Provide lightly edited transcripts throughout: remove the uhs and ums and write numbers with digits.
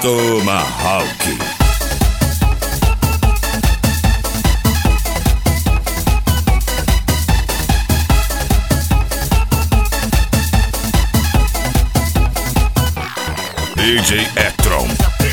Tomahawk. DJ Etron.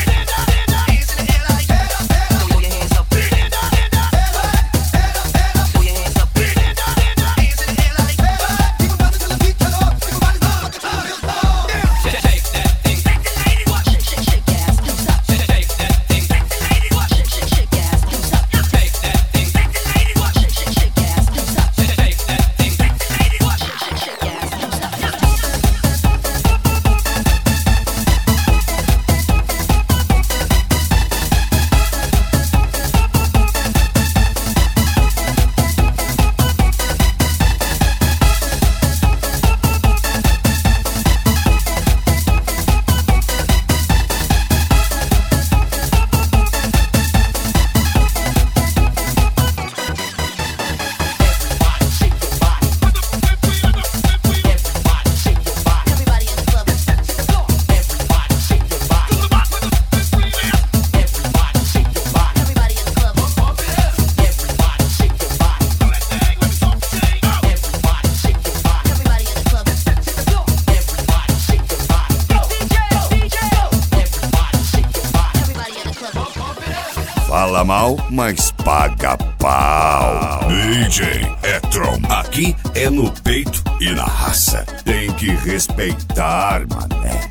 Fala mal, mas paga pau. DJ Etron. Aqui é no peito e na raça. Tem que respeitar, mané.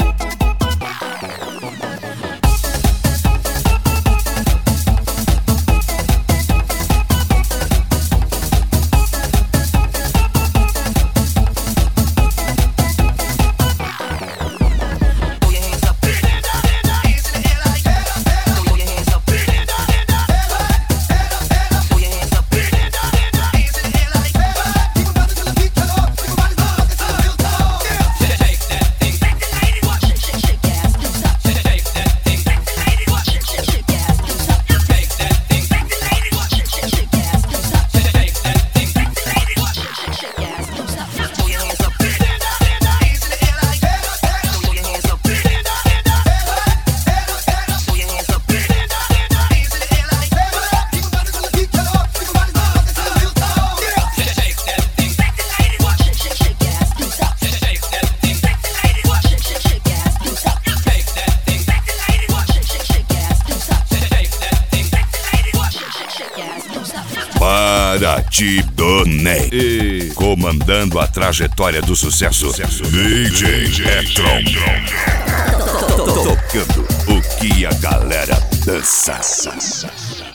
Paratidone. E comandando a trajetória do sucesso, DJ Etron. Tocando o que a galera dança.